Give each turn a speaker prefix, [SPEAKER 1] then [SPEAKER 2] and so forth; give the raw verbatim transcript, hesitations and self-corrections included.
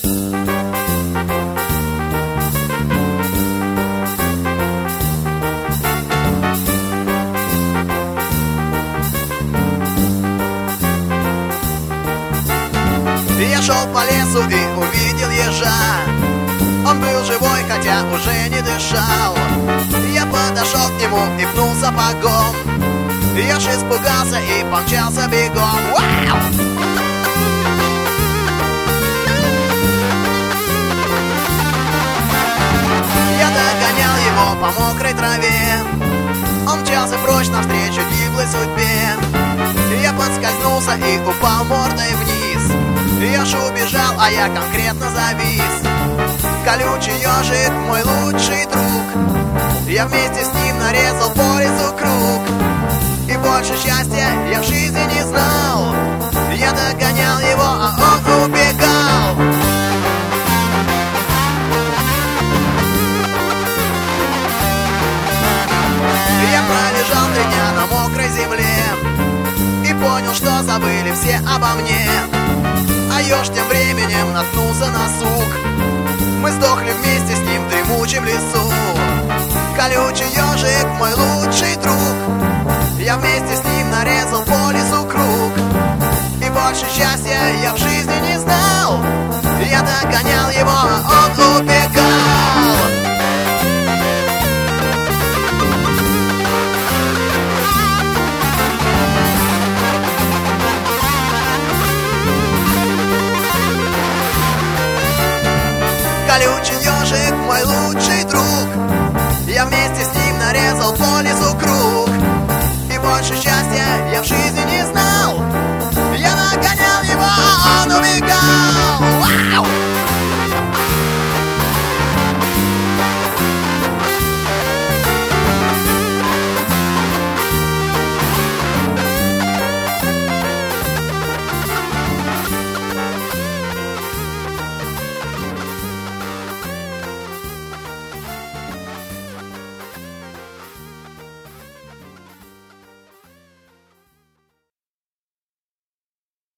[SPEAKER 1] Я шел по лесу и увидел ежа. Он был живой, хотя уже не дышал. Я подошел к нему и пнул сапогом. Еж испугался и помчался бегом. Вау! Я догонял его по мокрой траве. Он мчался прочь навстречу гиблой судьбе. Я подскользнулся и упал мордой вниз. Еж убежал, а я конкретно завис. Колючий ежик, мой лучший друг. Я вместе с ним нарезал по лесу круг. И больше счастья я в жизни не знал. Я догонял его, а он убегал. Я пролежал три дня на мокрой земле и понял, что забыли все обо мне. А еж тем временем наткнулся на сук. Мы сдохли вместе с ним в дремучем лесу. Колючий ежик, мой лучший друг. Я вместе с ним нарезал по лесу круг. И больше счастья я в жизни не знал. Я догонял его, а он убегал. Колючий ежик, мой лучший друг. Я вместе с ним нарезал по лесу круг. И больше счастья я в жизни